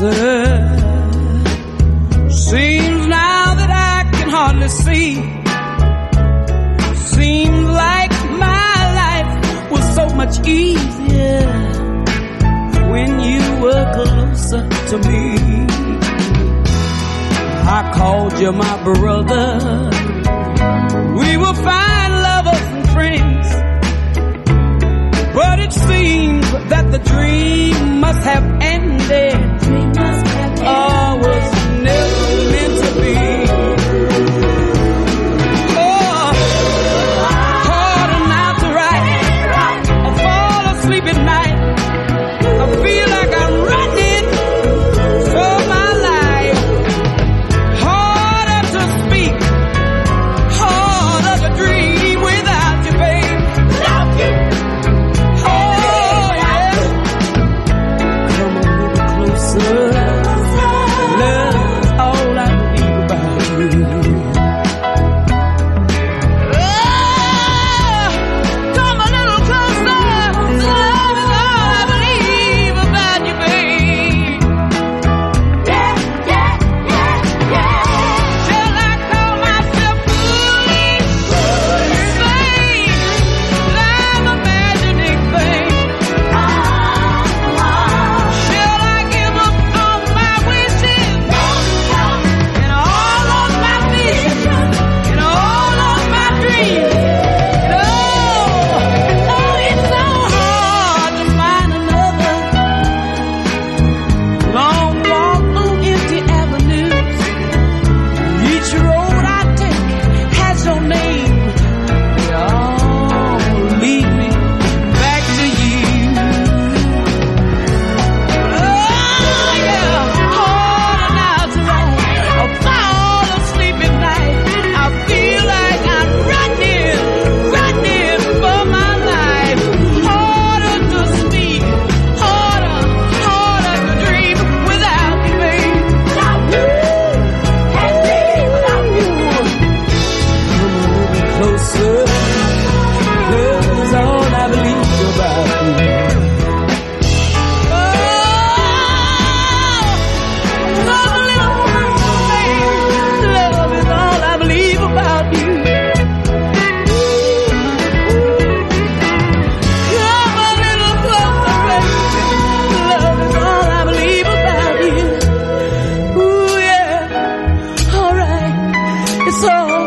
closer. Seems now that I can hardly see. Seems like my life was so much easier when you were closer to me. I called you my brother. We were fine lovers and friends. But it seems that the dream must have ended. Oh, was never meant to be. Oh, harder now to write. I fall asleep at night. I feel like I'm running for my life. Harder to speak, harder to dream without you, babe. Without you. So